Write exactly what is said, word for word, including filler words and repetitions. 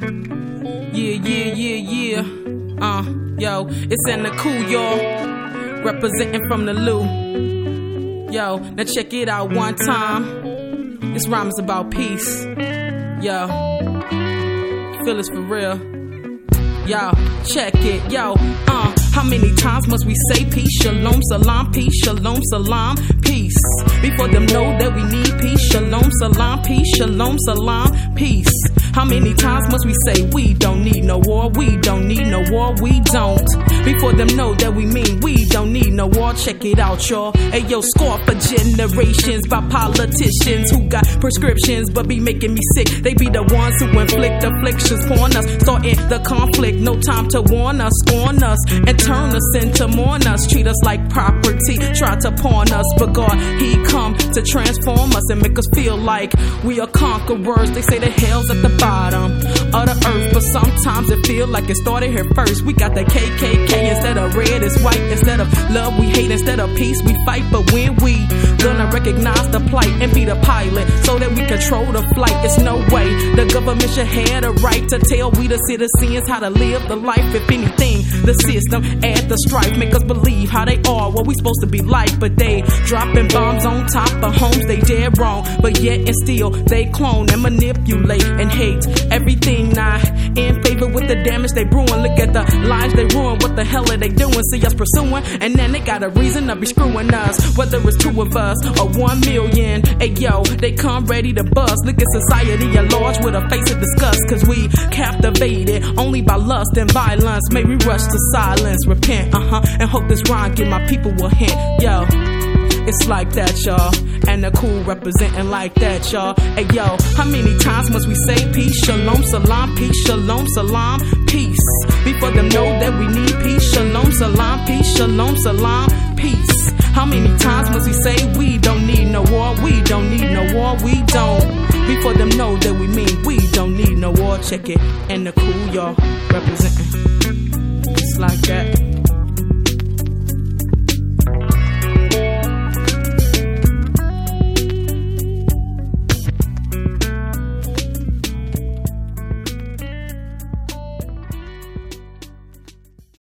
Yeah, yeah, yeah, yeah. Uh, yo, it's in the cool, y'all. Representing from the Lou. Yo, now check it out one time. This rhyme is about peace. Yo, feel it's for real. Yo, check it, yo, uh, how many times must we say peace, shalom, salam, peace, shalom, salam, peace, before them know that we need peace, shalom, salam, peace, shalom, salam, peace. How many times must we say we don't need no war, we don't need no war, we don't, before them know that we mean we don't need no war. Check it out, y'all. Hey, yo, score for generations by politicians who got prescriptions but be making me sick. They be the ones who inflict afflictions upon us, starting the conflict. No time to warn us, scorn us, and turn us into mourn us. Treat us like property, try to pawn us. But God, He come to transform us and make us feel like we are conquerors. They say the hell's at the bottom of the earth, but sometimes it feel like it started here first. We got the K K K instead of red, it's white. Instead of love, we hate. Instead of peace, we fight. But when we gonna recognize the plight and be the pilot so that we control the flight? It's no way the government should have the right to tell we the citizens how to live the life. If anything, the system add the strife, make us believe how they are, what we supposed to be like. But they dropping bombs on top of homes, they dead wrong. But yet and still they clone and manipulate and hate everything not in favor with the damage they brewing. Look at the lives they ruin, what the hell are they doing? See us pursuing, and then they got a reason to be screwing us, whether it's two of us or one million. Hey yo, they come ready to bust. Look at society at large with a face of disgust, cause we captivated only by lust and violence. May we rush to silence, repent, uh-huh, and hope this rhyme give my people a hint. Yo, it's like that, y'all, and the cool representing like that, y'all. Hey yo, how many times must we say peace, shalom, salam, peace, shalom, salam, peace, before them know that we need peace, shalom, salam, peace, shalom, salam, peace. How many times must we say we don't need no war, we don't need no war, we don't, before them know that we mean we don't need no war. Check it, and the cool, y'all, representing. It's like that.